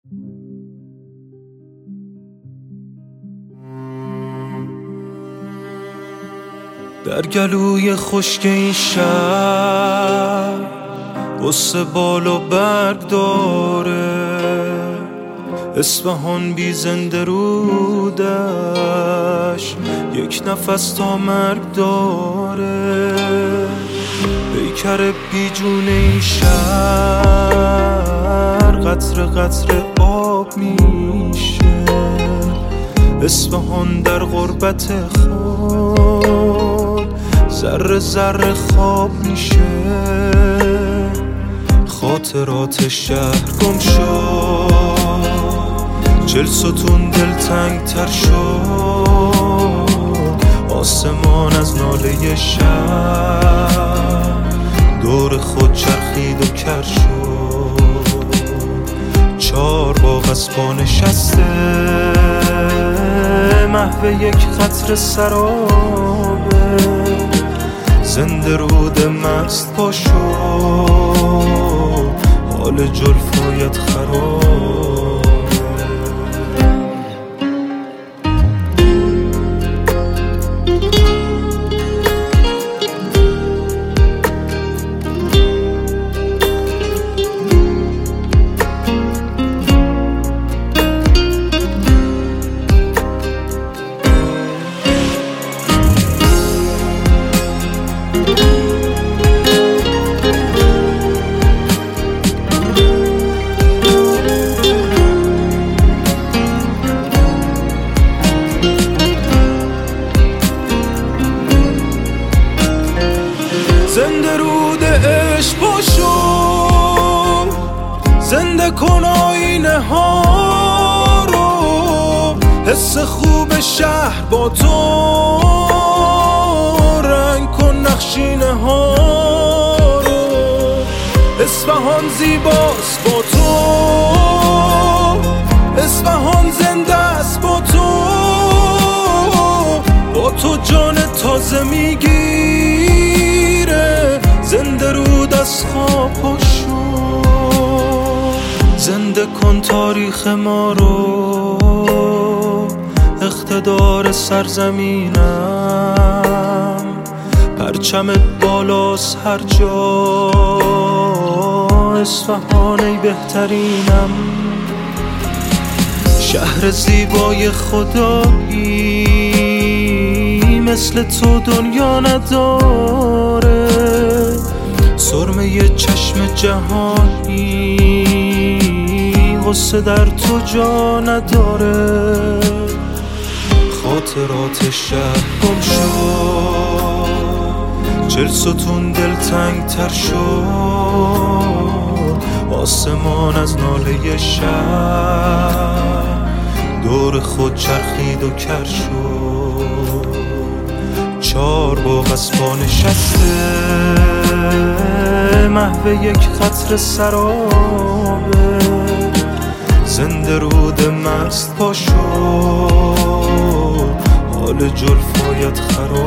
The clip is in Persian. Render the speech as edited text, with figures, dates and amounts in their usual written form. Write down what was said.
در گلوی خشک این شهر قصه بال و برگ داره، اصفهان بی زنده رودش یک نفس تا مرگ داره. پیکر بی جون این شهر قطره قطره آب میشه، اصفهان در غربت خود ذره ذره خواب میشه. خاطرات شهر گم شد، 40 ستون دلتنگ تر شد، آسمان از ناله شهر دور خود چرخید و کر شد. 4 باغ از پا نشسته، محو یک قطره سرابه، زنده رود مست پا شد، حال جلفایت خراب. زنده رود عشق پاشو، زنده کن آینه ها رو، حس خوب شهر با تو، رنگ کن نقشینه ها رو. اصفهان زیباست با تو، اصفهان زنده است با تو، با تو جان تازه میگیره، زنده رود از خواب پاشو. زنده کن تاریخ ما رو، اقتدار سرزمینم، پرچمت بالاست هر جا، اصفهان ای بهترینم. شهر زیبای خدایی، مثل تو دنیا نداره، سرمه چشم جهانی، غصه در تو جا نداره. خاطرات شهر گم شد، 40 ستون دلتنگ تر شد، آسمان از ناله شهر دور خود چرخید و کر شد. 4 باغ از پا نشسته، محو یک قطره سرابه، زنده رود مست پا شد، حال جلفایت خراب.